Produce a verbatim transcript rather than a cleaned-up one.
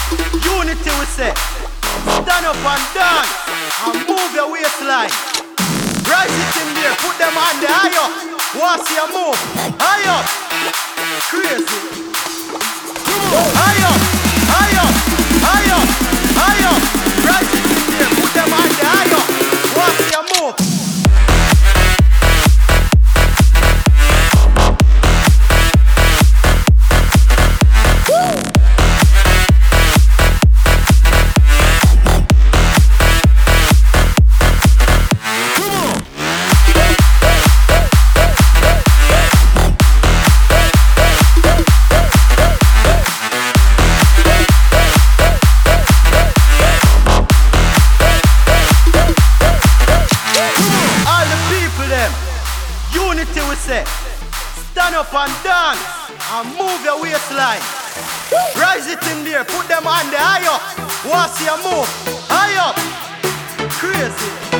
Unity we say. Stand up and dance and move your waistline. Rise it in there, put them on the high up. Want see a move? High up. Crazy. High up, high up, high up, high up. Rise it in there, put them on the high up. Want see a move? Unity we say. Stand up and dance and move your waistline. Rise it in there, put them on the high up. Want see a move? High up. Crazy.